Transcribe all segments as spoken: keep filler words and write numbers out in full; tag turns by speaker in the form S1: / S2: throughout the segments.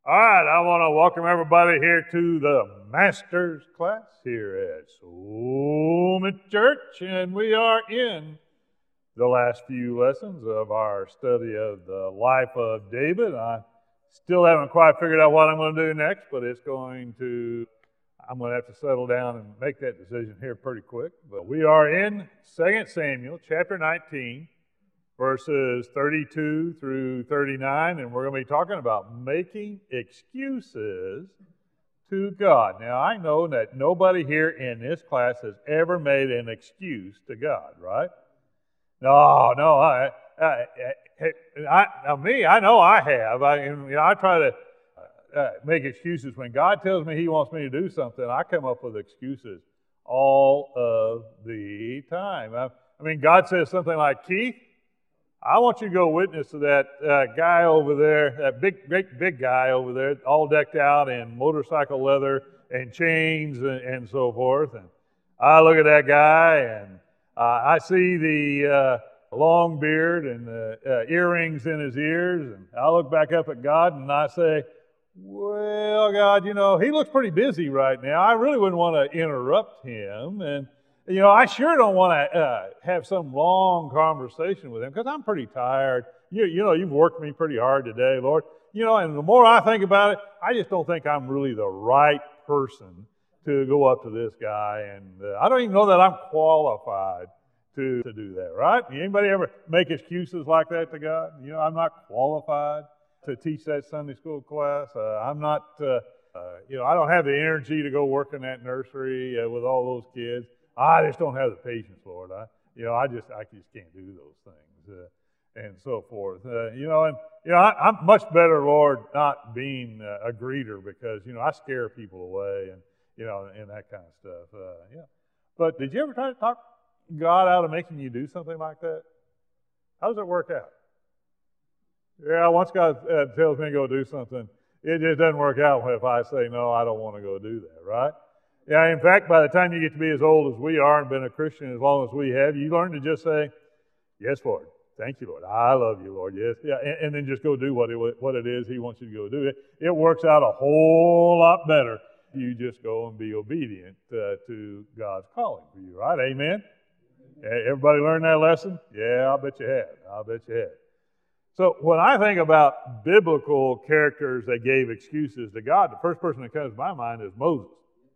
S1: All right, I want to welcome everybody here to the Master's class here at Summit Church, and we are in the last few lessons of our study of the life of David. I still haven't quite figured out what I'm going to do next, but it's going to, I'm going to have to settle down and make that decision here pretty quick. But we are in Second Samuel chapter nineteen. Verses thirty-two through thirty-nine, and we're going to be talking about making excuses to God. Now, I know that nobody here in this class has ever made an excuse to God, right? No, no, I, I, I, I me, I know I have. I, you know, I try to uh, make excuses when God tells me He wants me to do something. I come up with excuses all of the time. I, I mean, God says something like, Keith, I want you to go witness to that uh, guy over there, that big, great big guy over there, all decked out in motorcycle leather and chains and, and so forth. And I look at that guy and uh, I see the uh, long beard and the uh, earrings in his ears. And I look back up at God and I say, well, God, you know, he looks pretty busy right now. I really wouldn't want to interrupt him. And you know, I sure don't want to uh, have some long conversation with him because I'm pretty tired. You, you know, you've worked me pretty hard today, Lord. You know, and the more I think about it, I just don't think I'm really the right person to go up to this guy. And uh, I don't even know that I'm qualified to, to do that, right? Anybody ever make excuses like that to God? You know, I'm not qualified to teach that Sunday school class. Uh, I'm not, uh, uh, you know, I don't have the energy to go work in that nursery uh, with all those kids. I just don't have the patience, Lord. I, you know, I just, I just can't do those things, uh, and so forth. Uh, you know, and you know, I, I'm much better, Lord, not being uh, a greeter because you know I scare people away, and you know, and that kind of stuff. Uh, yeah. But did you ever try to talk God out of making you do something like that? How does it work out? Yeah, once God uh, tells me to go do something, it just doesn't work out if I say no. I don't want to go do that, right? Yeah, in fact, by the time you get to be as old as we are and been a Christian as long as we have, you learn to just say, yes, Lord. Thank you, Lord. I love you, Lord. Yes. Yeah, and, and then just go do what it, what it is He wants you to go do. It, it works out a whole lot better if you just go and be obedient uh, to God's calling for you, right? Amen? Everybody learn that lesson? Yeah, I'll bet you have. I'll bet you have. So when I think about biblical characters that gave excuses to God, the first person that comes to my mind is Moses.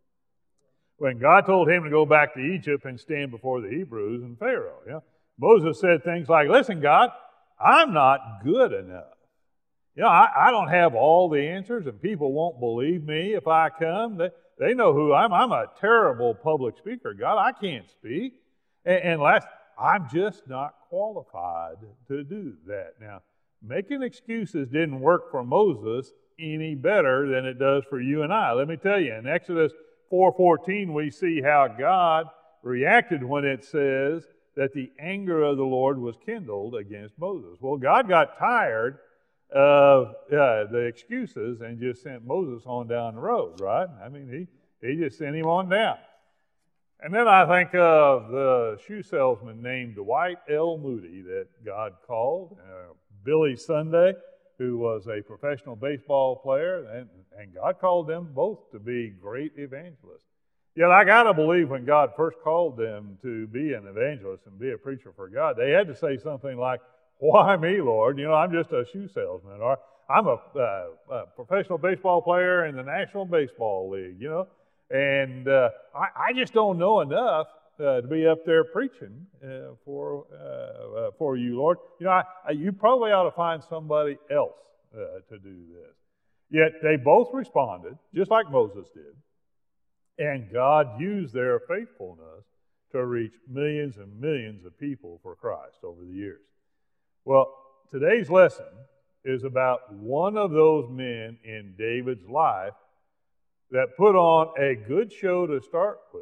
S1: When God told him to go back to Egypt and stand before the Hebrews and Pharaoh, you know, Moses said things like, listen, God, I'm not good enough. You know, I, I don't have all the answers, and people won't believe me if I come. They, they know who I am. I'm a terrible public speaker, God. I can't speak. And, and last, I'm just not qualified to do that. Now, making excuses didn't work for Moses any better than it does for you and I. Let me tell you, in Exodus four fourteen, we see how God reacted when it says that the anger of the Lord was kindled against Moses. Well, God got tired of uh, the excuses and just sent Moses on down the road, right? I mean, he, he just sent him on down. And then I think of the shoe salesman named Dwight L. Moody that God called, uh, Billy Sunday, who was a professional baseball player, and, and God called them both to be great evangelists. Yet I got to believe when God first called them to be an evangelist and be a preacher for God, they had to say something like, why me, Lord? You know, I'm just a shoe salesman, or I'm a, uh, a professional baseball player in the National Baseball League, you know, and uh, I, I just don't know enough Uh, to be up there preaching uh, for uh, uh, for you, Lord. You know, I, I, you probably ought to find somebody else uh, to do this. Yet they both responded, just like Moses did, and God used their faithfulness to reach millions and millions of people for Christ over the years. Well, today's lesson is about one of those men in David's life that put on a good show to start with,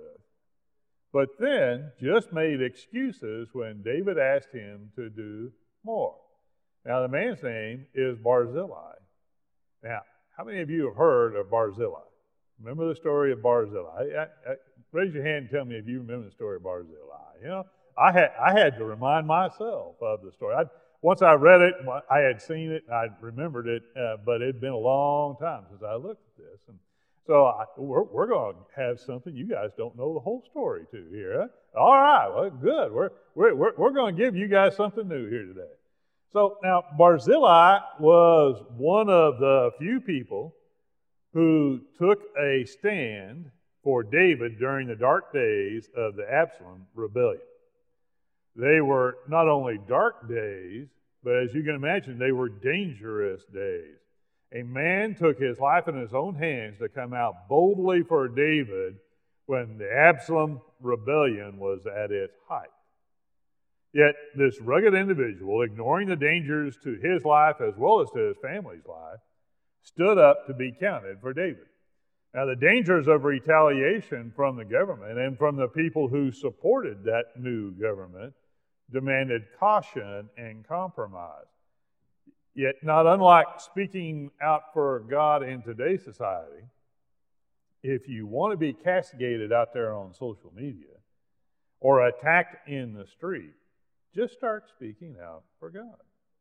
S1: but then just made excuses when David asked him to do more. Now, the man's name is Barzillai. Now, how many of you have heard of Barzillai? Remember the story of Barzillai? I, I, raise your hand and tell me if you remember the story of Barzillai. You know, I had I had to remind myself of the story. I, once I read it, I had seen it, I remembered it, uh, but it had been a long time since I looked at this. And so I, we're, we're going to have something you guys don't know the whole story to here. Huh? All right, well, good. We're, we're, we're, we're going to give you guys something new here today. So now Barzillai was one of the few people who took a stand for David during the dark days of the Absalom rebellion. They were not only dark days, but as you can imagine, they were dangerous days. A man took his life in his own hands to come out boldly for David when the Absalom rebellion was at its height. Yet this rugged individual, ignoring the dangers to his life as well as to his family's life, stood up to be counted for David. Now, the dangers of retaliation from the government and from the people who supported that new government demanded caution and compromise. Yet, not unlike speaking out for God in today's society, if you want to be castigated out there on social media or attacked in the street, just start speaking out for God.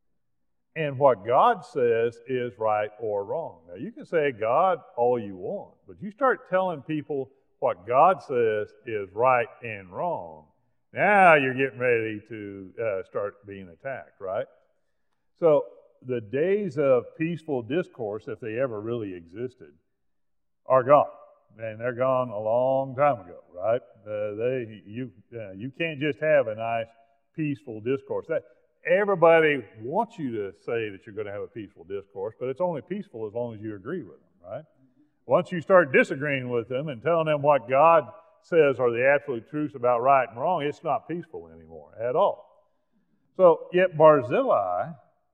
S1: And what God says is right or wrong. Now, you can say God all you want, but you start telling people what God says is right and wrong, now you're getting ready to uh, start being attacked, right? So the days of peaceful discourse, if they ever really existed, are gone. And they're gone a long time ago, right? Uh, they, you, uh, you can't just have a nice, peaceful discourse. That, everybody wants you to say that you're going to have a peaceful discourse, but it's only peaceful as long as you agree with them, right? Once you start disagreeing with them and telling them what God says are the absolute truths about right and wrong, it's not peaceful anymore at all. So, yet Barzillai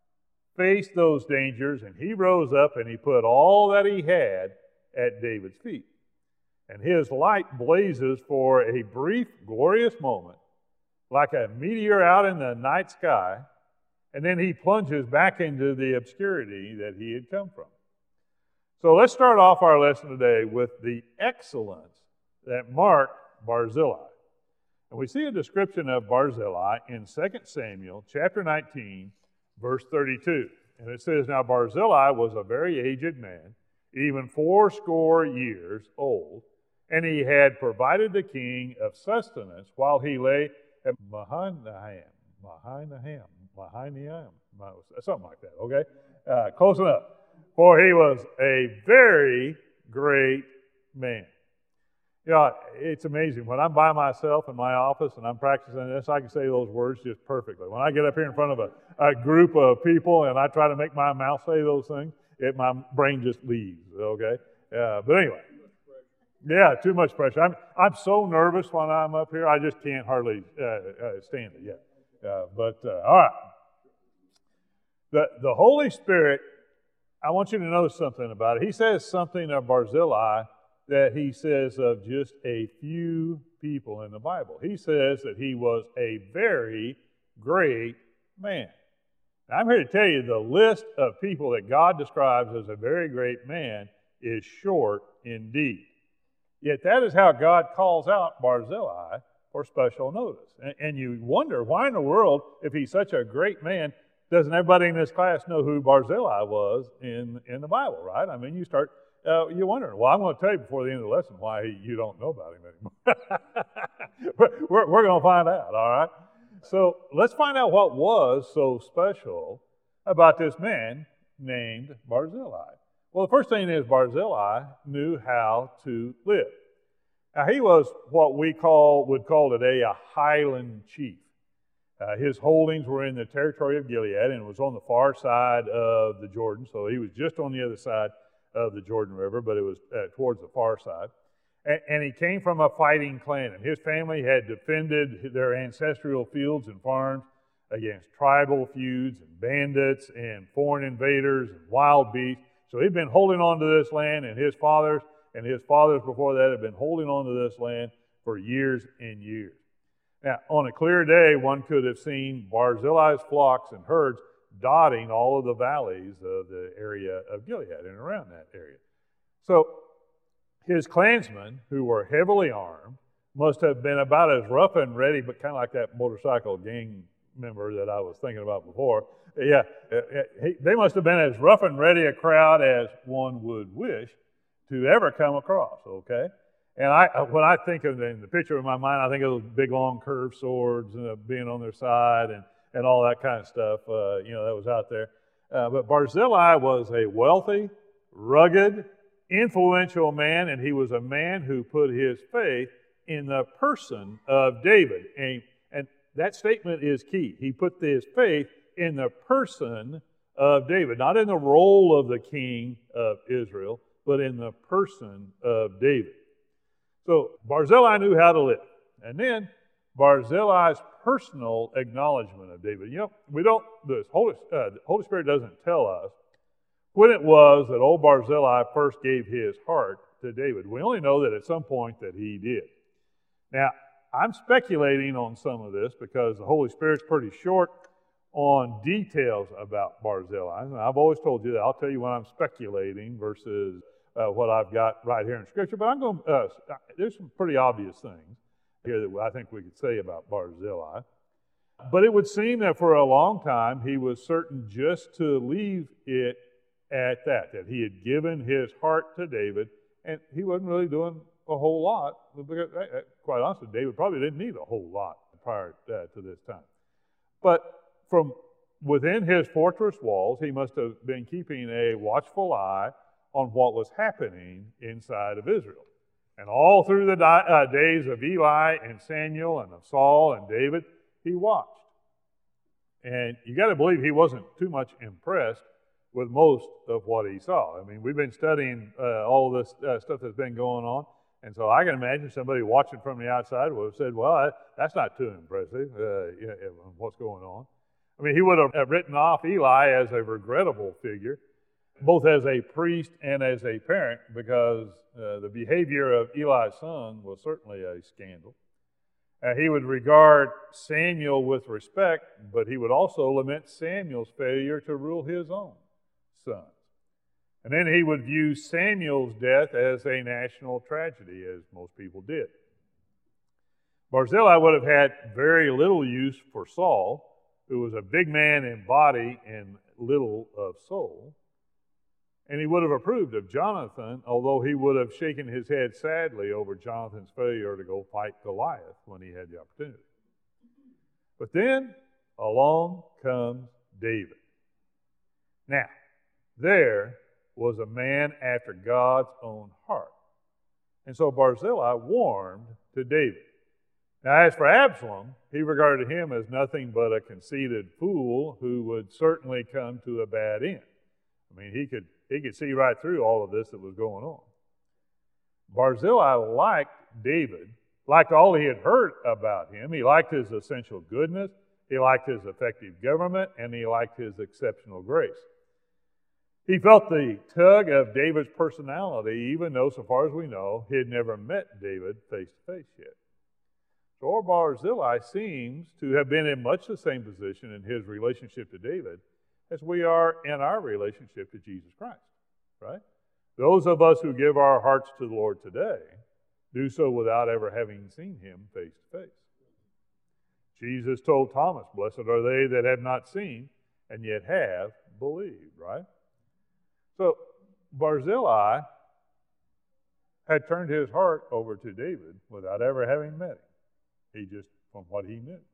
S1: faced those dangers, and he rose up and he put all that he had at David's feet. And his light blazes for a brief, glorious moment, like a meteor out in the night sky, and then he plunges back into the obscurity that he had come from. So let's start off our lesson today with the excellence that marked Barzillai. And we see a description of Barzillai in Second Samuel chapter nineteen, verse thirty-two. And it says, "Now Barzillai was a very aged man, even fourscore years old, and he had provided the king of sustenance while he lay at Mahanaim, Mahanaim, Mahanaim, something like that, okay? Uh, close enough. For he was a very great man." You know, it's amazing. When I'm by myself in my office and I'm practicing this, I can say those words just perfectly. When I get up here in front of a, a group of people and I try to make my mouth say those things, it, my brain just leaves, okay? Uh, but anyway. Yeah, too much pressure. I'm I'm so nervous when I'm up here, I just can't hardly uh, uh, stand it yet. Uh, but, uh, all right. The, the Holy Spirit, I want you to know something about it. He says something of Barzillai that he says of just a few people in the Bible. He says that he was a very great man. Now, I'm here to tell you the list of people that God describes as a very great man is short indeed. Yet that is how God calls out Barzillai for special notice. And, and you wonder, why in the world, if he's such a great man, doesn't everybody in this class know who Barzillai was in, in the Bible, right? I mean, you start, uh, you're wondering, well, I'm going to tell you before the end of the lesson why he, you don't know about him anymore. we're we're going to find out, all right? So let's find out what was so special about this man named Barzillai. Well, the first thing is Barzillai knew how to live. Now, he was what we call would call today a highland chief. Uh, his holdings were in the territory of Gilead, and it was on the far side of the Jordan. So he was just on the other side of the Jordan River, but it was uh, towards the far side. And, and he came from a fighting clan, and his family had defended their ancestral fields and farms against tribal feuds and bandits and foreign invaders and wild beasts. So he'd been holding on to this land, and his fathers and his fathers before that had been holding on to this land for years and years. Now, on a clear day, one could have seen Barzillai's flocks and herds dotting all of the valleys of the area of Gilead and around that area. So his clansmen, who were heavily armed, must have been about as rough and ready, but kind of like that motorcycle gang member that I was thinking about before, yeah, he, they must have been as rough and ready a crowd as one would wish to ever come across, okay? And I, when I think of the, in the picture in my mind, I think of those big, long, curved swords uh, being on their side and, and all that kind of stuff, uh, you know, that was out there. Uh, but Barzillai was a wealthy, rugged, influential man, and he was a man who put his faith in the person of David. And, and that statement is key. He put his faith in the person of David, not in the role of the king of Israel, but in the person of David. So Barzillai knew how to live. And then Barzillai's personal acknowledgement of David. You know, we don't, the Holy, uh, the Holy Spirit doesn't tell us when it was that old Barzillai first gave his heart to David. We only know that at some point that he did. Now, I'm speculating on some of this because the Holy Spirit's pretty short on details about Barzillai. And I've always told you that. I'll tell you when I'm speculating versus uh, what I've got right here in Scripture. But I'm going. Uh, there's some pretty obvious things here that I think we could say about Barzillai. But it would seem that for a long time he was certain just to leave it at that, that he had given his heart to David, and he wasn't really doing a whole lot, because, quite honestly, David probably didn't need a whole lot prior uh, to this time. But from within his fortress walls, he must have been keeping a watchful eye on what was happening inside of Israel. And all through the di- uh, days of Eli and Samuel and of Saul and David, he watched. And you got to believe he wasn't too much impressed with most of what he saw. I mean, we've been studying uh, all this uh, stuff that's been going on, and so I can imagine somebody watching from the outside would have said, well, that's not too impressive, uh, yeah, what's going on. I mean, he would have written off Eli as a regrettable figure, both as a priest and as a parent, because uh, the behavior of Eli's son was certainly a scandal. Uh, he would regard Samuel with respect, but he would also lament Samuel's failure to rule his own sons. And then he would view Samuel's death as a national tragedy, as most people did. Barzillai would have had very little use for Saul, who was a big man in body and little of soul. And he would have approved of Jonathan, although he would have shaken his head sadly over Jonathan's failure to go fight Goliath when he had the opportunity. But then along comes David. Now, there was a man after God's own heart. And so Barzillai warmed to David. Now, as for Absalom, he regarded him as nothing but a conceited fool who would certainly come to a bad end. I mean, he could he could see right through all of this that was going on. Barzillai liked David, liked all he had heard about him. He liked his essential goodness, he liked his effective government, and he liked his exceptional grace. He felt the tug of David's personality, even though, so far as we know, he had never met David face to face yet. So Barzillai seems to have been in much the same position in his relationship to David as we are in our relationship to Jesus Christ, right? Those of us who give our hearts to the Lord today do so without ever having seen him face to face. Jesus told Thomas, "Blessed are they that have not seen and yet have believed," right? So Barzillai had turned his heart over to David without ever having met him. He just, from what he knew.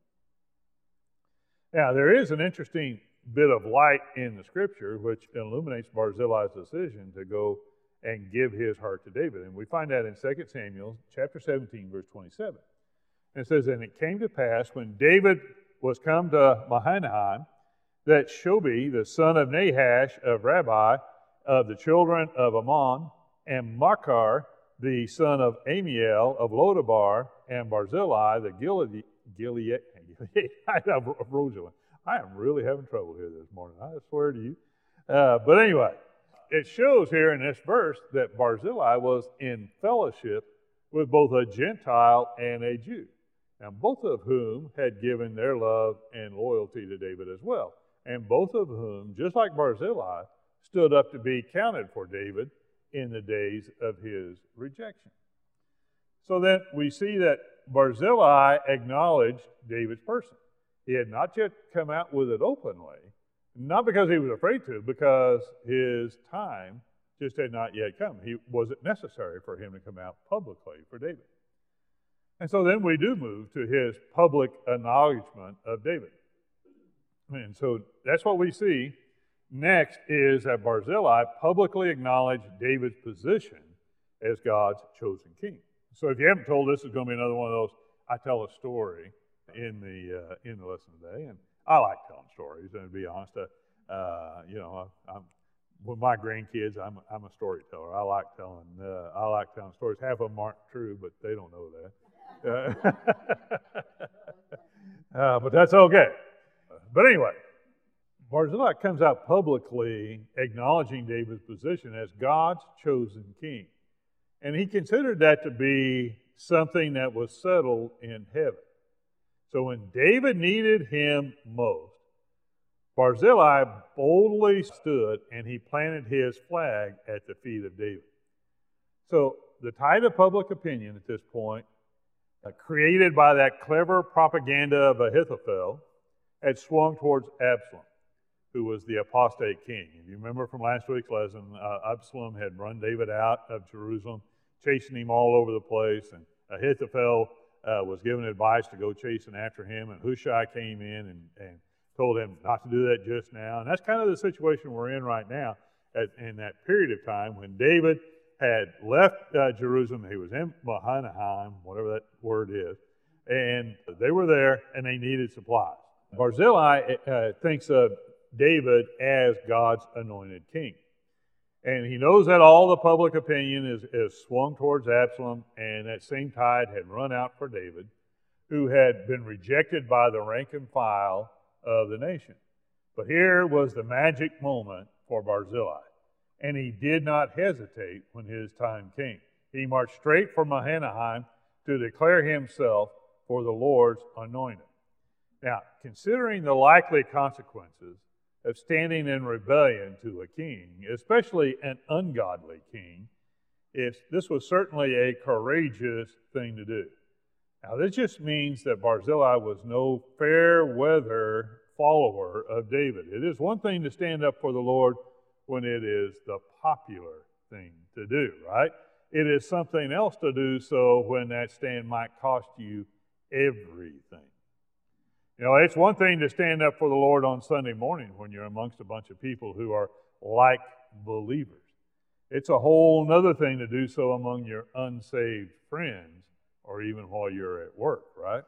S1: Now, there is an interesting bit of light in the Scripture which illuminates Barzillai's decision to go and give his heart to David. And we find that in Second Samuel chapter seventeen, verse twenty-seven. And it says, "And it came to pass when David was come to Mahanaim, that Shobi, the son of Nahash of Rabbi, of the children of Ammon, and Machar, the son of Amiel of Lodabar, and Barzillai, the Gilead, Gilead, of Rosaline." I am really having trouble here this morning, I swear to you. Uh, but anyway, it shows here in this verse that Barzillai was in fellowship with both a Gentile and a Jew, and both of whom had given their love and loyalty to David as well, and both of whom, just like Barzillai, stood up to be counted for David in the days of his rejection. So then we see that Barzillai acknowledged David's person. He had not yet come out with it openly, Not because he was afraid to, because his time just had not yet come. He wasn't necessary for him to come out publicly for David. And so then we do move to his public acknowledgement of David. And so that's what we see. Next is that Barzillai publicly acknowledged David's position as God's chosen king. So if you haven't told, this is going to be another one of those, I tell a story in the uh, in the lesson today. And I like telling stories, and to be honest, uh, uh, you know, I, I'm, with my grandkids, I'm, I'm a storyteller. I like telling uh, I like telling stories. Half of them aren't true, but they don't know that. Uh, uh, but that's okay. But anyway, Barzillai comes out publicly acknowledging David's position as God's chosen king. And he considered that to be something that was settled in heaven. So when David needed him most, Barzillai boldly stood and he planted his flag at the feet of David. So the tide of public opinion at this point, uh, created by that clever propaganda of Ahithophel, had swung towards Absalom, who was the apostate king. If you remember from last week's lesson, uh, Absalom had run David out of Jerusalem, chasing him all over the place, and Ahithophel uh, was given advice to go chasing after him, and Hushai came in and, and told him not to do that just now. And that's kind of the situation we're in right now at, in that period of time when David had left uh, Jerusalem. He was in Mahanaim, whatever that word is, and they were there, and they needed supplies. Barzillai uh, thinks of David as God's anointed king. And he knows that all the public opinion is, is swung towards Absalom, and that same tide had run out for David, who had been rejected by the rank and file of the nation. But here was the magic moment for Barzillai, and he did not hesitate when his time came. He marched straight for Mahanaim to declare himself for the Lord's anointed. Now, considering the likely consequences of standing in rebellion to a king, especially an ungodly king, it's, this was certainly a courageous thing to do. Now, this just means that Barzillai was no fair-weather follower of David. It is one thing to stand up for the Lord when it is the popular thing to do, right? It is something else to do so when that stand might cost you everything. You know, it's one thing to stand up for the Lord on Sunday morning when you're amongst a bunch of people who are like believers. It's a whole other thing to do so among your unsaved friends or even while you're at work, right?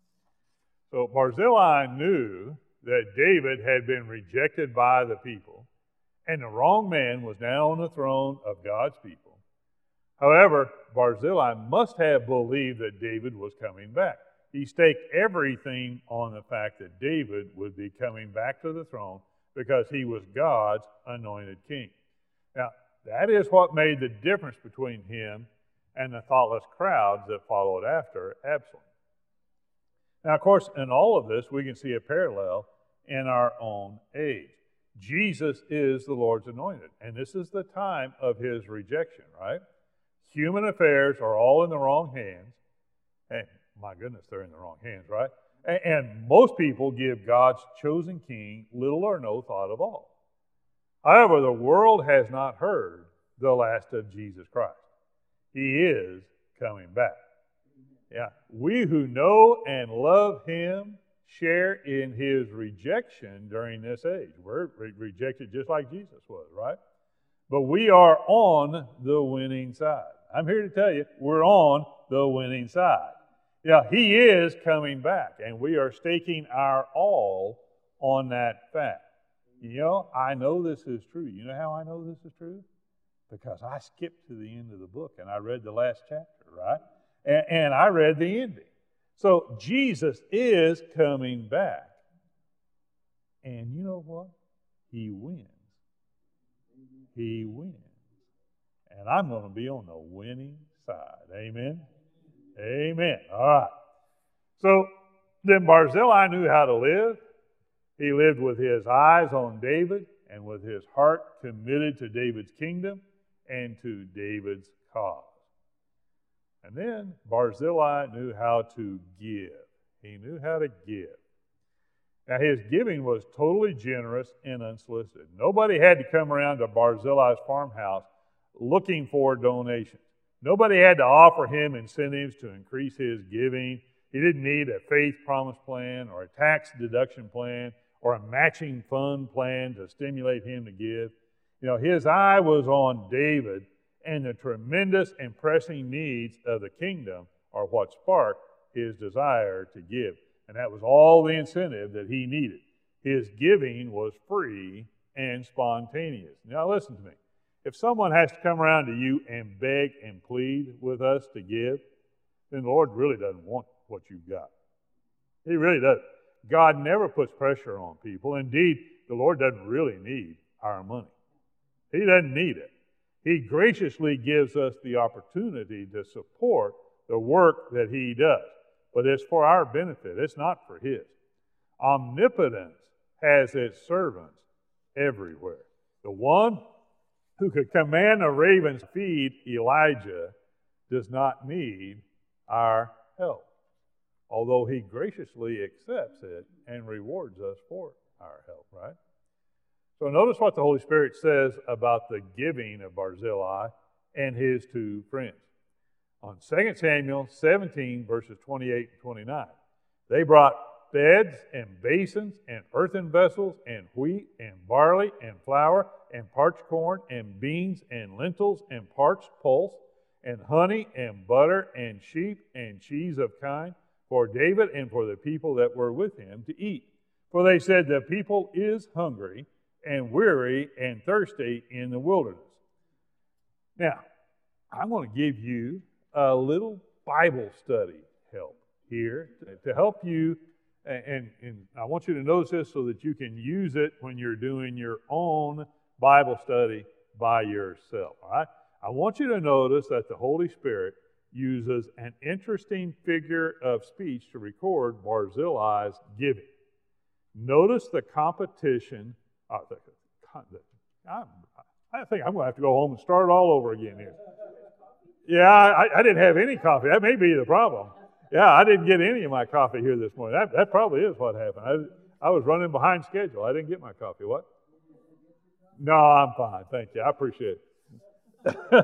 S1: So Barzillai knew that David had been rejected by the people, and the wrong man was now on the throne of God's people. However, Barzillai must have believed that David was coming back. He staked everything on the fact that David would be coming back to the throne because he was God's anointed king. Now, that is what made the difference between him and the thoughtless crowds that followed after Absalom. Now, of course, in all of this, we can see a parallel in our own age. Jesus is the Lord's anointed, and this is the time of his rejection, right? Human affairs are all in the wrong hands. Hey, my goodness, they're in the wrong hands, right? And, and most people give God's chosen king little or no thought of all. However, the world has not heard the last of Jesus Christ. He is coming back. Yeah, we who know and love him share in his rejection during this age. We're re- rejected just like Jesus was, right? But we are on the winning side. I'm here to tell you, we're on the winning side. Yeah, he is coming back, and we are staking our all on that fact. You know, I know this is true. You know how I know this is true? Because I skipped to the end of the book, and I read the last chapter, right? And, and I read the ending. So Jesus is coming back. And you know what? He wins. He wins. And I'm going to be on the winning side. Amen? Amen. All right. So then Barzillai knew how to live. He lived with his eyes on David and with his heart committed to David's kingdom and to David's cause. And then Barzillai knew how to give. He knew how to give. Now, his giving was totally generous and unsolicited. Nobody had to come around to Barzillai's farmhouse looking for donations. Nobody had to offer him incentives to increase his giving. He didn't need a faith promise plan or a tax deduction plan or a matching fund plan to stimulate him to give. You know, his eye was on David, and the tremendous and pressing needs of the kingdom are what sparked his desire to give. And that was all the incentive that he needed. His giving was free and spontaneous. Now listen to me. If someone has to come around to you and beg and plead with us to give, then the Lord really doesn't want what you've got. He really doesn't. God never puts pressure on people. Indeed, the Lord doesn't really need our money. He doesn't need it. He graciously gives us the opportunity to support the work that he does. But it's for our benefit. It's not for his. Omnipotence has its servants everywhere. The one who could command the ravens to feed Elijah does not need our help, although he graciously accepts it and rewards us for our help, right? So notice what the Holy Spirit says about the giving of Barzillai and his two friends. On Second Samuel seventeen, verses twenty-eight and twenty-nine, they brought beds and basins and earthen vessels and wheat and barley and flour and parched corn and beans and lentils and parched pulse and honey and butter and sheep and cheese of kine for David and for the people that were with him to eat. For they said, the people is hungry and weary and thirsty in the wilderness. Now, I'm going to give you a little Bible study help here to help you, and, and I want you to notice this so that you can use it when you're doing your own Bible study by yourself, all right? I want you to notice that the Holy Spirit uses an interesting figure of speech to record Barzillai's giving. Notice the competition. Uh, the, the, I'm, I think I'm going to have to go home and start all over again here. Yeah, I, I didn't have any coffee. That may be the problem. Yeah, I didn't get any of my coffee here this morning. That, that probably is what happened. I, I was running behind schedule. I didn't get my coffee. What? No, I'm fine. Thank you. I appreciate it.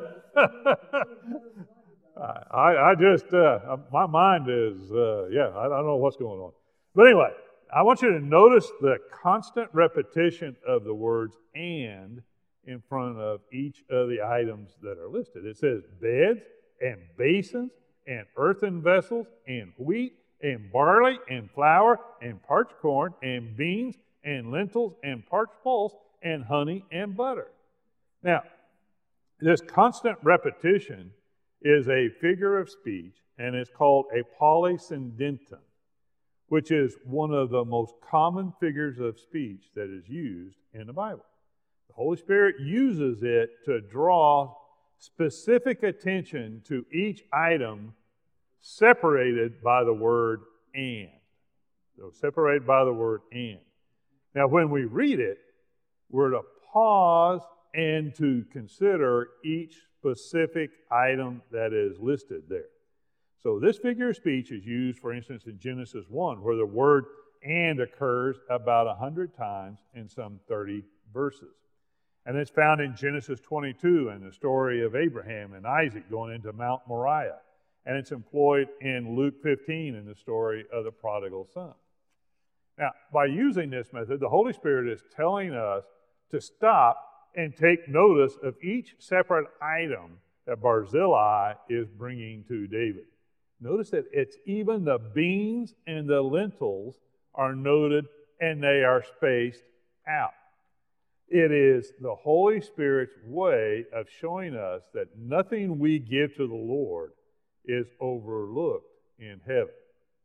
S1: I, I just, uh, my mind is, uh, yeah, I don't know what's going on. But anyway, I want you to notice the constant repetition of the words "and" in front of each of the items that are listed. It says beds and basins and earthen vessels and wheat and barley and flour and parched corn and beans and lentils and parched pulse and honey and butter. Now, this constant repetition is a figure of speech, and it's called a polysyndeton, which is one of the most common figures of speech that is used in the Bible. The Holy Spirit uses it to draw specific attention to each item separated by the word "and." So separated by the word "and." Now, when we read it, we're to pause and to consider each specific item that is listed there. So this figure of speech is used, for instance, in Genesis one, where the word "and" occurs about one hundred times in some thirty verses. And it's found in Genesis twenty-two in the story of Abraham and Isaac going into Mount Moriah. And it's employed in Luke fifteen in the story of the prodigal son. Now, by using this method, the Holy Spirit is telling us to stop and take notice of each separate item that Barzillai is bringing to David. Notice that it's even the beans and the lentils are noted and they are spaced out. It is the Holy Spirit's way of showing us that nothing we give to the Lord is overlooked in heaven.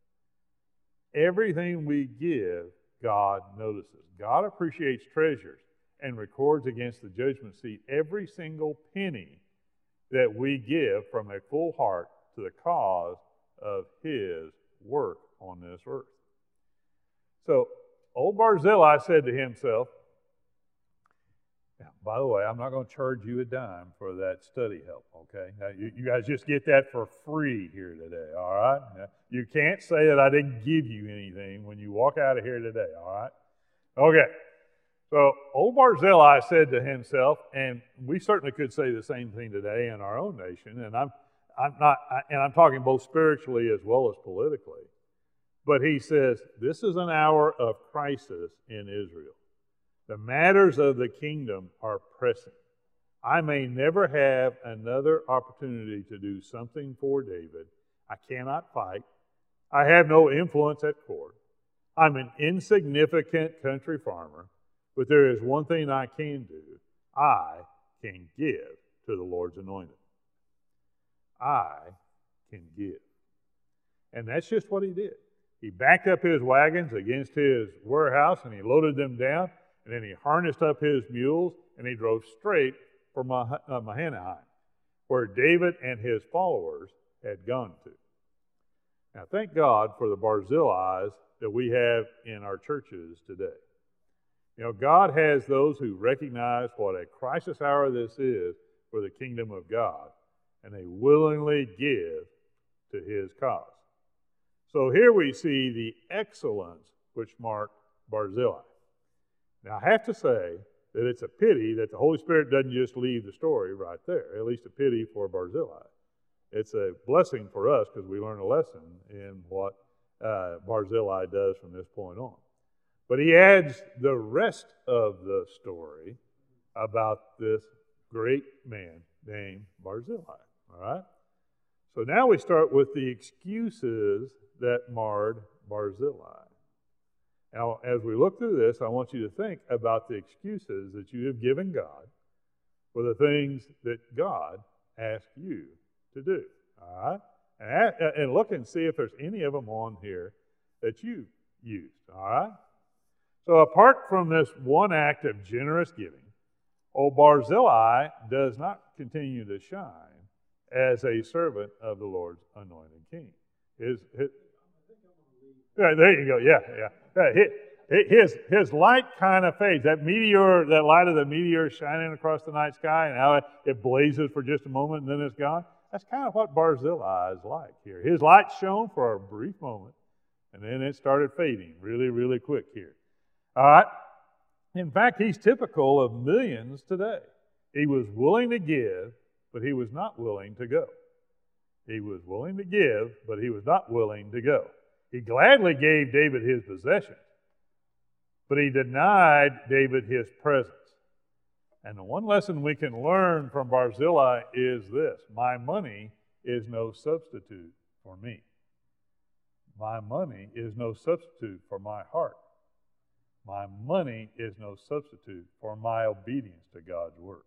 S1: Everything we give, God notices. God appreciates treasures and records against the judgment seat every single penny that we give from a full heart to the cause of His work on this earth. So, old Barzillai said to himself, Now, by the way, I'm not going to charge you a dime for that study help, okay? Now, you, you guys just get that for free here today, all right? Now, you can't say that I didn't give you anything when you walk out of here today, all right? Okay. So old Barzillai said to himself, and we certainly could say the same thing today in our own nation, and I'm, I'm not, I, and I'm talking both spiritually as well as politically. But he says, this is an hour of crisis in Israel. The matters of the kingdom are pressing. I may never have another opportunity to do something for David. I cannot fight. I have no influence at court. I'm an insignificant country farmer, but there is one thing I can do. I can give to the Lord's anointed. I can give. And that's just what he did. He backed up his wagons against his warehouse and he loaded them down. And then he harnessed up his mules, and he drove straight for Mah- uh, Mahanaim, where David and his followers had gone to. Now, thank God for the Barzillais that we have in our churches today. You know, God has those who recognize what a crisis hour this is for the kingdom of God, and they willingly give to his cause. So here we see the excellence which marked Barzillai. Now, I have to say that it's a pity that the Holy Spirit doesn't just leave the story right there, at least a pity for Barzillai. It's a blessing for us because we learn a lesson in what uh, Barzillai does from this point on. But he adds the rest of the story about this great man named Barzillai, all right? So now we start with the excuses that marred Barzillai. Now, as we look through this, I want you to think about the excuses that you have given God for the things that God asked you to do. All right? And, and look and see if there's any of them on here that you used. All right? So apart from this one act of generous giving, old Barzillai does not continue to shine as a servant of the Lord's anointed king. His, his, yeah, there you go. Yeah, yeah. His, his light kind of fades. That meteor, that light of the meteor shining across the night sky and how it, it blazes for just a moment and then it's gone. That's kind of what Barzillai is like here. His light shone for a brief moment and then it started fading really, really quick here. All right? In fact, he's typical of millions today. He was willing to give, but he was not willing to go. He was willing to give, but he was not willing to go. He gladly gave David his possessions, but he denied David his presence. And the one lesson we can learn from Barzillai is this: my money is no substitute for me. My money is no substitute for my heart. My money is no substitute for my obedience to God's word.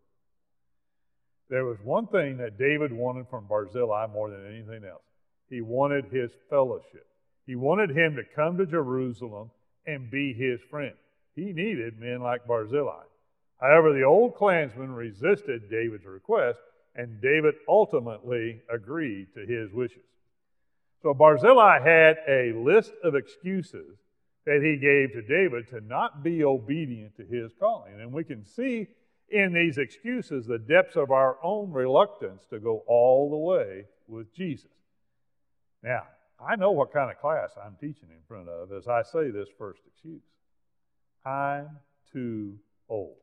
S1: There was one thing that David wanted from Barzillai more than anything else. He wanted his fellowship. He wanted him to come to Jerusalem and be his friend. He needed men like Barzillai. However, the old clansman resisted David's request, and David ultimately agreed to his wishes. So Barzillai had a list of excuses that he gave to David to not be obedient to his calling. And we can see in these excuses the depths of our own reluctance to go all the way with Jesus. Now, I know what kind of class I'm teaching in front of as I say this first excuse. I'm too old.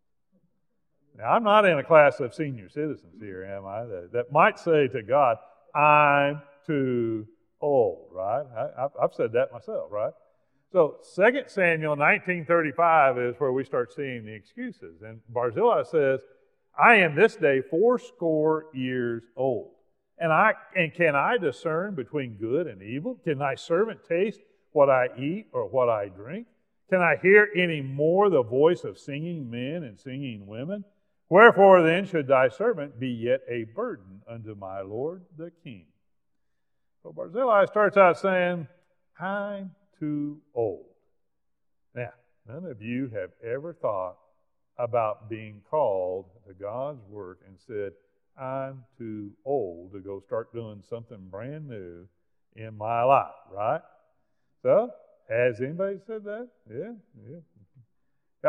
S1: Now, I'm not in a class of senior citizens here, am I? That, that might say to God, I'm too old, right? I, I've said that myself, right? So Second Samuel nineteen thirty-five is where we start seeing the excuses. And Barzillai says, I am this day fourscore years old. And I and can I discern between good and evil? Can thy servant taste what I eat or what I drink? Can I hear any more the voice of singing men and singing women? Wherefore then should thy servant be yet a burden unto my Lord the king? So Barzillai starts out saying, I'm too old. Now, none of you have ever thought about being called to God's work and said, I'm too old to go start doing something brand new in my life, right? So, has anybody said that? Yeah, yeah. Yeah.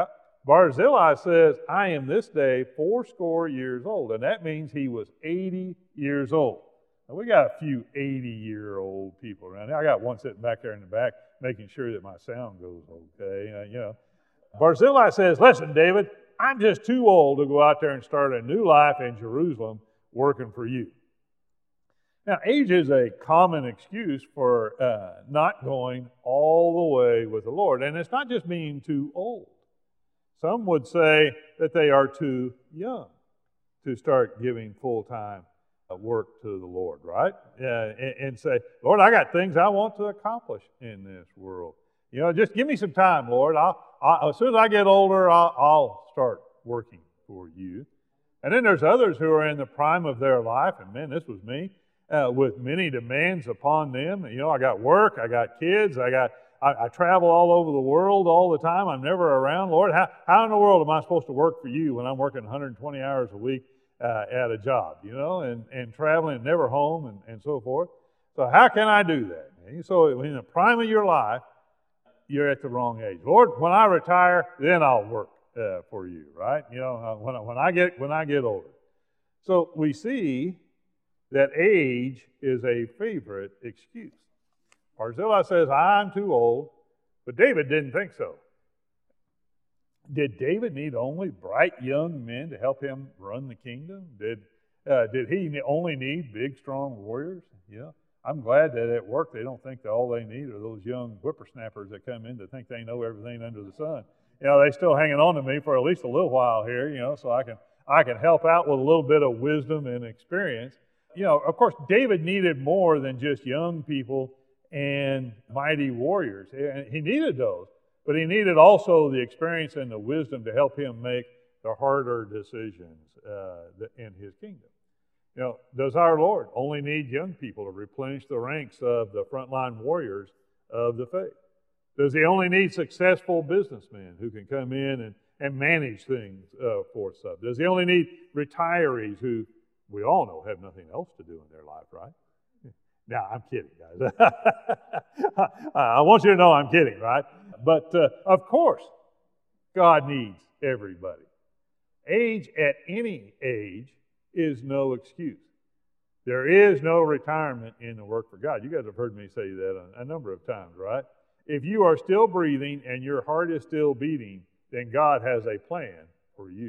S1: Barzillai says, I am this day fourscore years old, and that means he was eighty years old. Now, we got a few eighty-year-old people around here. I got one sitting back there in the back making sure that my sound goes okay. Uh, you know, Barzillai says, listen, David, I'm just too old to go out there and start a new life in Jerusalem working for you. Now, age is a common excuse for uh, not going all the way with the Lord. And it's not just being too old. Some would say that they are too young to start giving full-time work to the Lord, right? Uh, and, and say, Lord, I got things I want to accomplish in this world. You know, just give me some time, Lord. I'll, I'll, as soon as I get older, I'll, I'll start working for you. And then there's others who are in the prime of their life, and man, this was me, uh, with many demands upon them. You know, I got work, I got kids, I got I, I travel all over the world all the time. I'm never around. Lord, how, how in the world am I supposed to work for you when I'm working one hundred twenty hours a week uh, at a job, you know, and, and traveling, never home, and, and so forth? So how can I do that? And so in the prime of your life, you're at the wrong age. Lord, when I retire, then I'll work uh, for you, right? You know, uh, when, when, I get, when I get older. So we see that age is a favorite excuse. Barzillai says, I'm too old, but David didn't think so. Did David need only bright young men to help him run the kingdom? Did uh, did he only need big, strong warriors? Yeah, I'm glad that at work they don't think that all they need are those young whippersnappers that come in to think they know everything under the sun. You know, they're still hanging on to me for at least a little while here, you know, so I can I can help out with a little bit of wisdom and experience. You know, of course, David needed more than just young people and mighty warriors. He needed those, but he needed also the experience and the wisdom to help him make the harder decisions uh, in his kingdom. You know, does our Lord only need young people to replenish the ranks of the frontline warriors of the faith? Does he only need successful businessmen who can come in and, and manage things uh, for us? Does he only need retirees who we all know have nothing else to do in their life, right? No, I'm kidding, guys. I want you to know I'm kidding, right? But uh, of course, God needs everybody. Age at any age is no excuse. There is no retirement in the work for God. You guys have heard me say that a, a number of times, right? If you are still breathing and your heart is still beating, then God has a plan for you.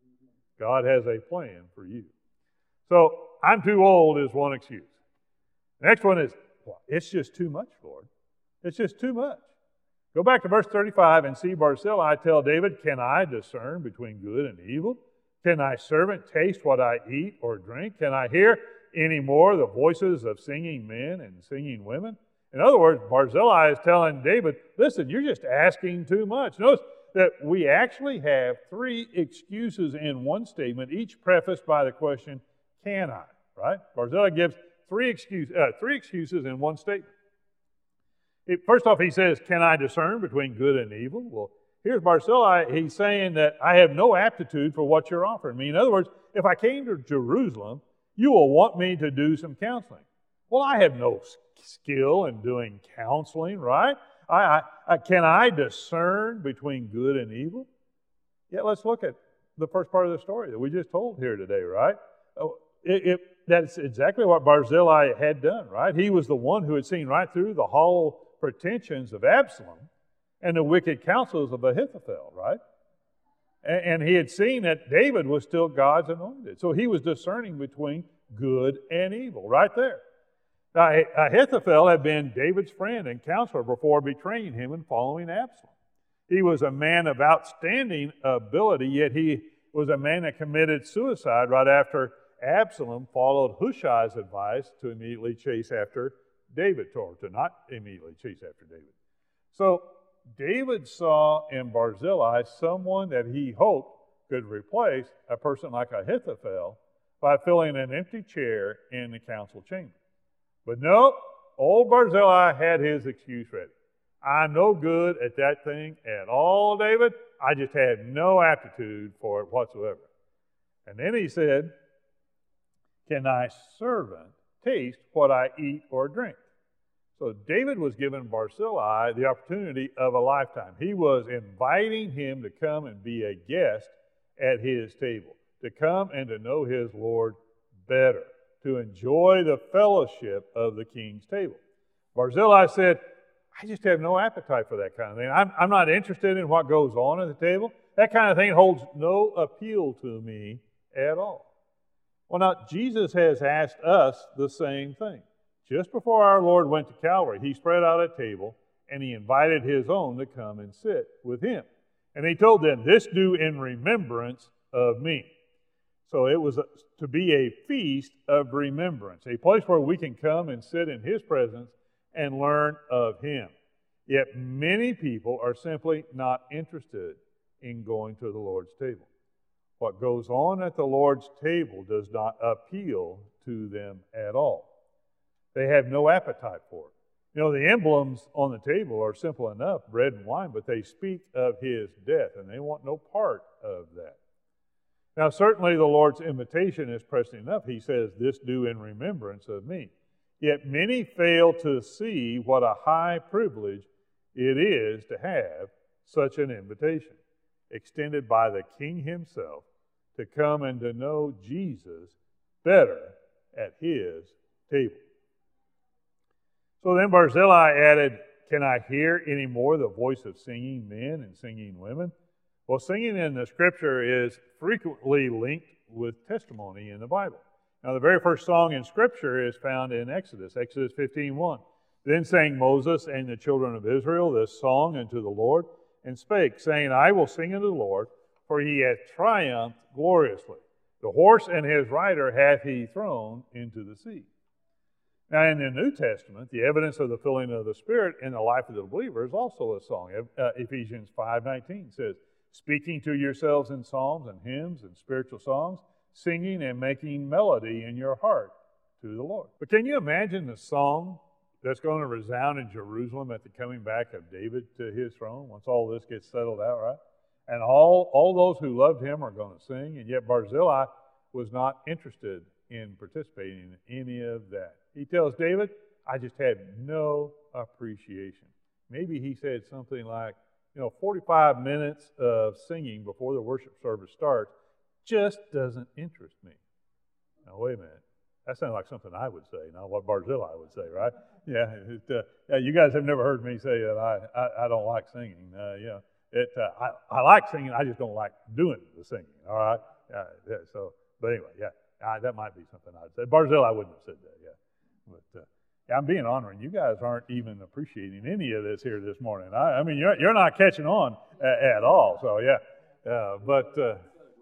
S1: God has a plan for you. So, I'm too old is one excuse. Next one is, well, it's just too much, Lord. It's just too much. Go back to verse thirty-five and see Barzillai tell David, can I discern between good and evil? Can thy servant taste what I eat or drink? Can I hear any more the voices of singing men and singing women? In other words, Barzillai is telling David, listen, you're just asking too much. Notice that we actually have three excuses in one statement, each prefaced by the question, can I? Right? Barzillai gives Three, excuse, uh, three excuses in one statement. It, first off, he says, can I discern between good and evil? Well, here's Barzillai. He's saying that I have no aptitude for what you're offering me. In other words, if I came to Jerusalem, you will want me to do some counseling. Well, I have no skill in doing counseling, right? I, I, I, can I discern between good and evil? Yeah, let's look at the first part of the story that we just told here today, right? Oh, it, it That's exactly what Barzillai had done, right? He was the one who had seen right through the hollow pretensions of Absalom and the wicked counsels of Ahithophel, right? And, and he had seen that David was still God's anointed. So he was discerning between good and evil right there. Now, Ahithophel had been David's friend and counselor before betraying him and following Absalom. He was a man of outstanding ability, yet he was a man that committed suicide right after Absalom followed Hushai's advice to immediately chase after David, or to not immediately chase after David. So David saw in Barzillai someone that he hoped could replace a person like Ahithophel by filling an empty chair in the council chamber. But no, old Barzillai had his excuse ready. I'm no good at that thing at all, David. I just had no aptitude for it whatsoever. And then he said, can thy servant taste what I eat or drink? So David was giving Barzillai the opportunity of a lifetime. He was inviting him to come and be a guest at his table, to come and to know his Lord better, to enjoy the fellowship of the king's table. Barzillai said, I just have no appetite for that kind of thing. I'm, I'm not interested in what goes on at the table. That kind of thing holds no appeal to me at all. Well, now, Jesus has asked us the same thing. Just before our Lord went to Calvary, he spread out a table and he invited his own to come and sit with him. And he told them, this do in remembrance of me. So it was a, to be a feast of remembrance, a place where we can come and sit in his presence and learn of him. Yet many people are simply not interested in going to the Lord's table. What goes on at the Lord's table does not appeal to them at all. They have no appetite for it. You know, the emblems on the table are simple enough, bread and wine, but they speak of his death, and they want no part of that. Now, certainly the Lord's invitation is pressing enough. He says, this do in remembrance of me. Yet many fail to see what a high privilege it is to have such an invitation, extended by the King himself, to come and to know Jesus better at his table. So then Barzillai added, can I hear any more the voice of singing men and singing women? Well, singing in the Scripture is frequently linked with testimony in the Bible. Now, the very first song in Scripture is found in Exodus, Exodus fifteen one. Then sang Moses and the children of Israel this song unto the Lord, and spake, saying, I will sing unto the Lord, for he hath triumphed gloriously. The horse and his rider hath he thrown into the sea. Now, in the New Testament, the evidence of the filling of the Spirit in the life of the believer is also a song. Uh, Ephesians five nineteen says, speaking to yourselves in psalms and hymns and spiritual songs, singing and making melody in your heart to the Lord. But can you imagine the song that's going to resound in Jerusalem at the coming back of David to his throne once all this gets settled out, right? And all, all those who loved him are going to sing, and yet Barzillai was not interested in participating in any of that. He tells David, I just had no appreciation. Maybe he said something like, you know, forty-five minutes of singing before the worship service starts just doesn't interest me. Now, wait a minute. That sounds like something I would say, not what Barzillai would say, right? Yeah, it, uh, yeah, you guys have never heard me say that I, I, I don't like singing. Uh, yeah, it, uh, I, I like singing, I just don't like doing the singing, all right? Uh, yeah, so, but anyway, yeah, uh, that might be something I'd say. Barzillai wouldn't have said that, yeah. But uh, yeah, I'm being honoring. You guys aren't even appreciating any of this here this morning. I, I mean, you're, you're not catching on at, at all, so yeah. Uh, but... Uh,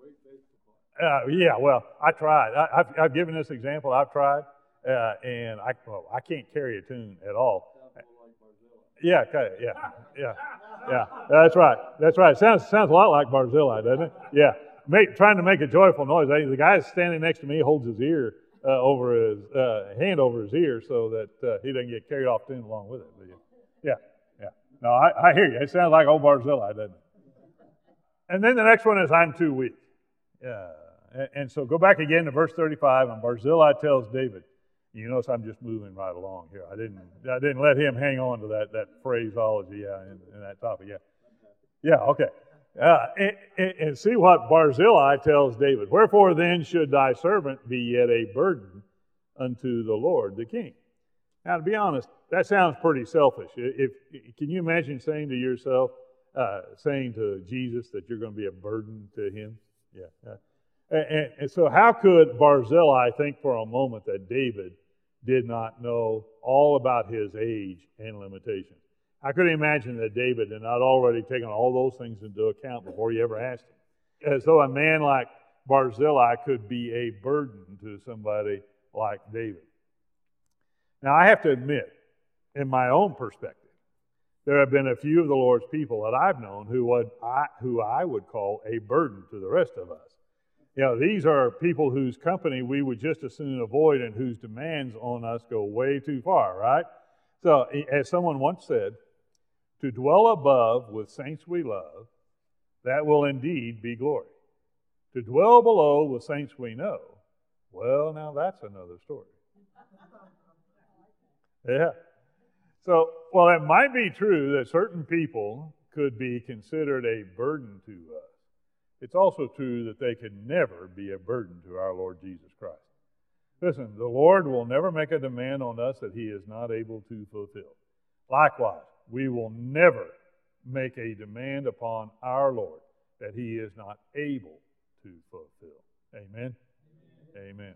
S1: Uh, yeah, well, I tried. I, I've, I've given this example. I've tried, uh, and I well, I can't carry a tune at all. Yeah, okay, yeah, yeah, yeah. That's right. That's right. Sounds sounds a lot like Barzillai, doesn't it? Yeah, make, trying to make a joyful noise. The guy standing next to me holds his ear uh, over his uh, hand over his ear so that uh, he doesn't get carried off tune along with it. But yeah, yeah. No, I, I hear you. It sounds like old Barzillai, doesn't it? And then the next one is I'm too weak. Yeah. And so go back again to verse thirty-five, and Barzillai tells David, you notice I'm just moving right along here. I didn't I didn't let him hang on to that, that phraseology yeah, in, in that topic. Yeah, yeah, okay. Uh, and, and see what Barzillai tells David. Wherefore then should thy servant be yet a burden unto the Lord the king? Now, to be honest, that sounds pretty selfish. If, if Can you imagine saying to yourself, uh, saying to Jesus that you're going to be a burden to him? Yeah. Uh, And, and so how could Barzillai think for a moment that David did not know all about his age and limitations? How could he imagine that David had not already taken all those things into account before he ever asked him? As though a man like Barzillai could be a burden to somebody like David. Now, I have to admit, in my own perspective, there have been a few of the Lord's people that I've known who, would, I, who I would call a burden to the rest of us. You know, these are people whose company we would just as soon avoid and whose demands on us go way too far, right? So, as someone once said, to dwell above with saints we love, that will indeed be glory. To dwell below with saints we know, well, now that's another story. Yeah. So, while it might be true that certain people could be considered a burden to us, it's also true that they could never be a burden to our Lord Jesus Christ. Listen, the Lord will never make a demand on us that He is not able to fulfill. Likewise, we will never make a demand upon our Lord that He is not able to fulfill. Amen? Amen. Amen.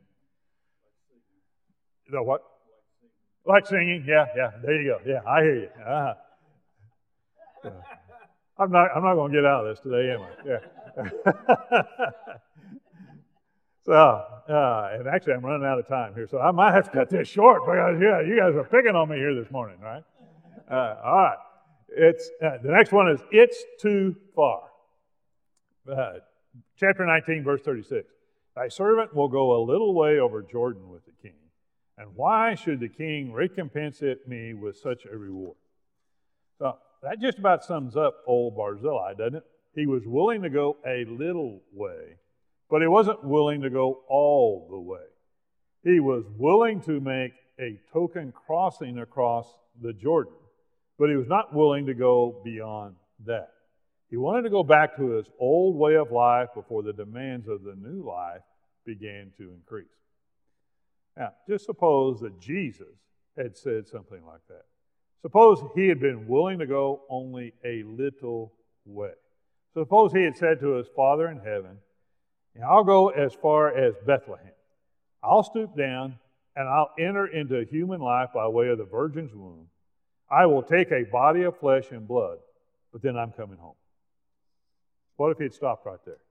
S1: The what? Like singing, yeah, yeah. There you go. Yeah, I hear you. Uh-huh. Uh, I'm not. I'm not going to get out of this today, am I? Yeah. so, uh, and actually, I'm running out of time here, so I might have to cut this short because yeah, you guys are picking on me here this morning, right? Uh, all right. It's uh, the next one is it's too far. Uh, chapter nineteen, verse thirty-six. Thy servant will go a little way over Jordan with the king. And why should the king recompense it me with such a reward? So that just about sums up old Barzillai, doesn't it? He was willing to go a little way, but he wasn't willing to go all the way. He was willing to make a token crossing across the Jordan, but he was not willing to go beyond that. He wanted to go back to his old way of life before the demands of the new life began to increase. Now, just suppose that Jesus had said something like that. Suppose he had been willing to go only a little way. Suppose he had said to his Father in heaven, I'll go as far as Bethlehem. I'll stoop down and I'll enter into human life by way of the virgin's womb. I will take a body of flesh and blood, but then I'm coming home. What if he had stopped right there?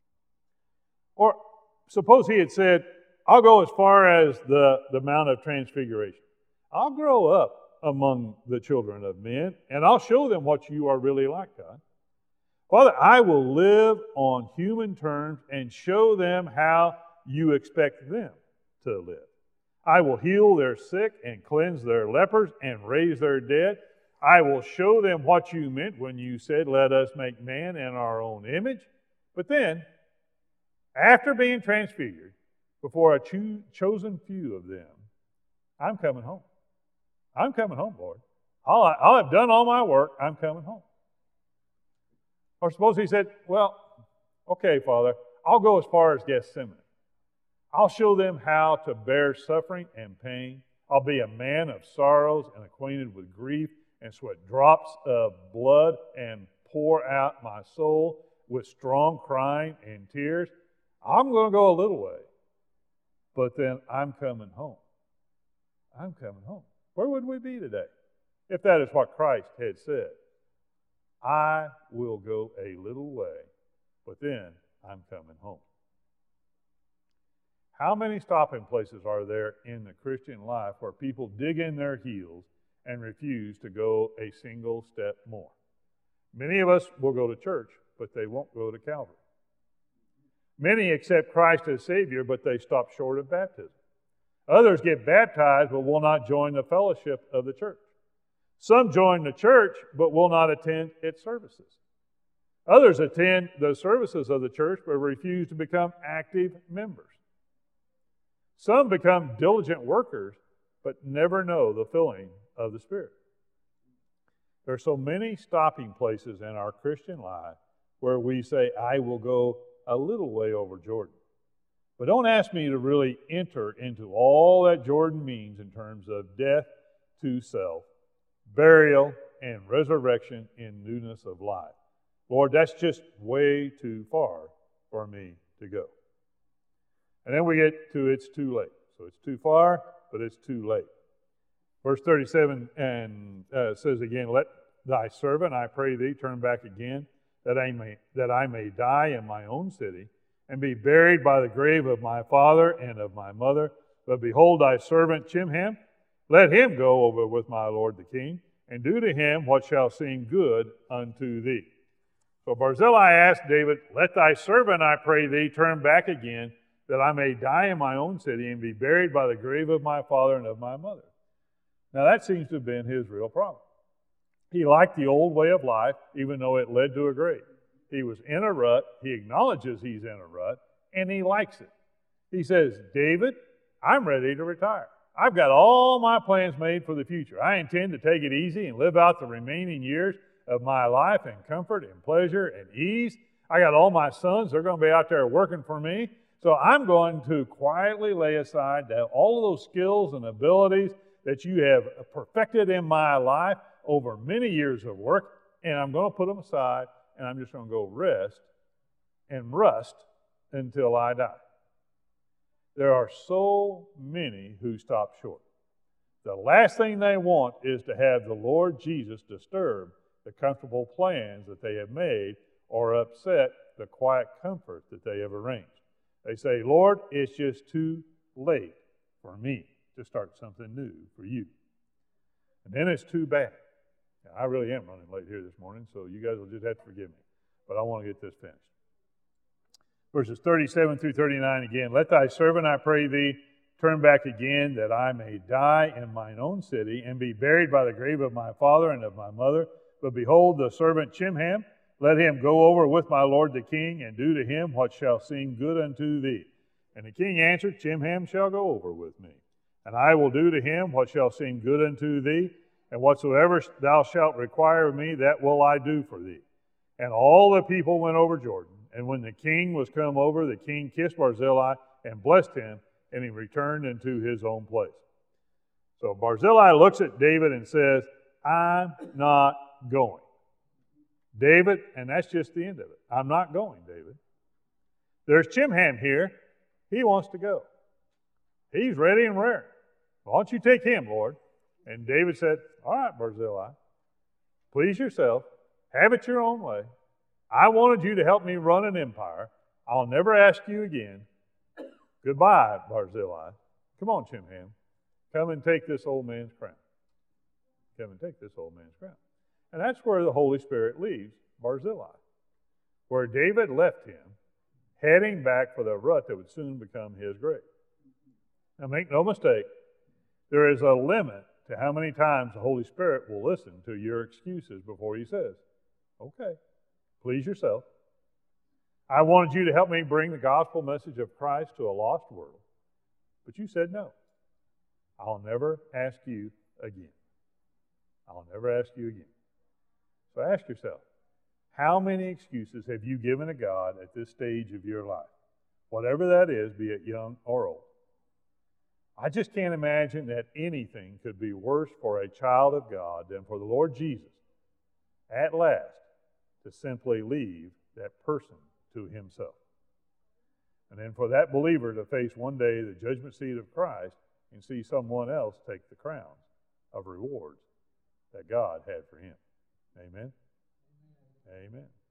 S1: Or suppose he had said, I'll go as far as the, the Mount of Transfiguration. I'll grow up among the children of men, and I'll show them what you are really like, God. Father, I will live on human terms and show them how you expect them to live. I will heal their sick and cleanse their lepers and raise their dead. I will show them what you meant when you said, let us make man in our own image. But then, after being transfigured, before a cho- chosen few of them, I'm coming home. I'm coming home, Lord. I'll, I'll have done all my work. I'm coming home. Or suppose he said, well, okay, Father, I'll go as far as Gethsemane. I'll show them how to bear suffering and pain. I'll be a man of sorrows and acquainted with grief and sweat drops of blood and pour out my soul with strong crying and tears. I'm going to go a little way, but then I'm coming home. I'm coming home. Where would we be today if that is what Christ had said? I will go a little way, but then I'm coming home. How many stopping places are there in the Christian life where people dig in their heels and refuse to go a single step more? Many of us will go to church, but they won't go to Calvary. Many accept Christ as Savior, but they stop short of baptism. Others get baptized, but will not join the fellowship of the church. Some join the church, but will not attend its services. Others attend the services of the church, but refuse to become active members. Some become diligent workers, but never know the filling of the Spirit. There are so many stopping places in our Christian life where we say, I will go a little way over Jordan. But don't ask me to really enter into all that Jordan means in terms of death to self, burial, and resurrection in newness of life. Lord, that's just way too far for me to go. And then we get to it's too late. So it's too far, but it's too late. Verse thirty-seven and uh, says again, let thy servant, I pray thee, turn back again, that I may that I may die in my own city, and be buried by the grave of my father and of my mother. But behold, thy servant Chimham, let him go over with my lord the king, and do to him what shall seem good unto thee. So Barzillai asked David, let thy servant, I pray thee, turn back again, that I may die in my own city and be buried by the grave of my father and of my mother. Now that seems to have been his real problem. He liked the old way of life, even though it led to a grave. He was in a rut. He acknowledges he's in a rut, and he likes it. He says, David, I'm ready to retire. I've got all my plans made for the future. I intend to take it easy and live out the remaining years of my life in comfort and pleasure and ease. I got all my sons. They're going to be out there working for me. So I'm going to quietly lay aside all of those skills and abilities that you have perfected in my life over many years of work, and I'm going to put them aside, and I'm just going to go rest and rust until I die. There are so many who stop short. The last thing they want is to have the Lord Jesus disturb the comfortable plans that they have made or upset the quiet comfort that they have arranged. They say, Lord, it's just too late for me to start something new for you. And then it's too bad. Now, I really am running late here this morning, so you guys will just have to forgive me. But I want to get this finished. Verses thirty-seven through thirty-nine again. Let thy servant, I pray thee, turn back again, that I may die in mine own city, and be buried by the grave of my father and of my mother. But behold, the servant Chimham, let him go over with my lord the king, and do to him what shall seem good unto thee. And the king answered, Chimham shall go over with me, and I will do to him what shall seem good unto thee, and whatsoever thou shalt require of me, that will I do for thee. And all the people went over Jordan. And when the king was come over, the king kissed Barzillai and blessed him, and he returned into his own place. So Barzillai looks at David and says, I'm not going. David, and that's just the end of it. I'm not going, David. There's Chimham here. He wants to go. He's ready and raring. Why don't you take him, Lord? And David said, all right, Barzillai, please yourself. Have it your own way. I wanted you to help me run an empire. I'll never ask you again. Goodbye, Barzillai. Come on, Chimham. Come and take this old man's crown. Come and take this old man's crown. And that's where the Holy Spirit leaves Barzillai, where David left him, heading back for the rut that would soon become his grave. Now, make no mistake, there is a limit to how many times the Holy Spirit will listen to your excuses before he says, okay, please yourself. I wanted you to help me bring the gospel message of Christ to a lost world, but you said no. I'll never ask you again. I'll never ask you again. So ask yourself, how many excuses have you given to God at this stage of your life? Whatever that is, be it young or old. I just can't imagine that anything could be worse for a child of God than for the Lord Jesus, at last, to simply leave that person to himself. And then for that believer to face one day the judgment seat of Christ and see someone else take the crowns of rewards that God had for him. Amen? Amen.